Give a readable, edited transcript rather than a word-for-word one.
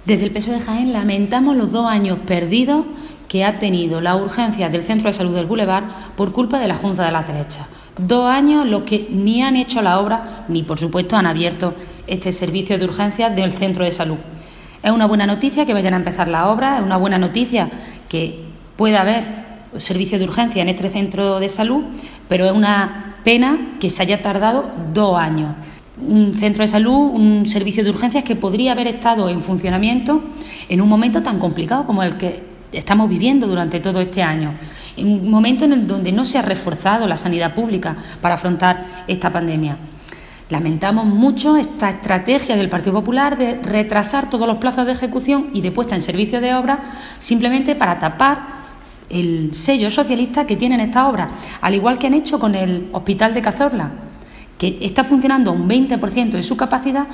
Desde el PSOE de Jaén lamentamos los 2 años perdidos que ha tenido la urgencia del Centro de Salud del Boulevard por culpa de la Junta de las Derechas. 2 años los que ni han hecho la obra ni, por supuesto, han abierto este servicio de urgencias del Centro de Salud. Es una buena noticia que vayan a empezar la obra, es una buena noticia que pueda haber servicio de urgencia en este centro de salud, pero es una pena que se haya tardado 2 años. Un centro de salud, un servicio de urgencias que podría haber estado en funcionamiento en un momento tan complicado como el que estamos viviendo durante todo este año, en un momento en el donde no se ha reforzado la sanidad pública para afrontar esta pandemia. Lamentamos mucho esta estrategia del Partido Popular de retrasar todos los plazos de ejecución y de puesta en servicio de obras simplemente para tapar el sello socialista que tienen estas obras, al igual que han hecho con el Hospital de Cazorla, que está funcionando a un 20% de su capacidad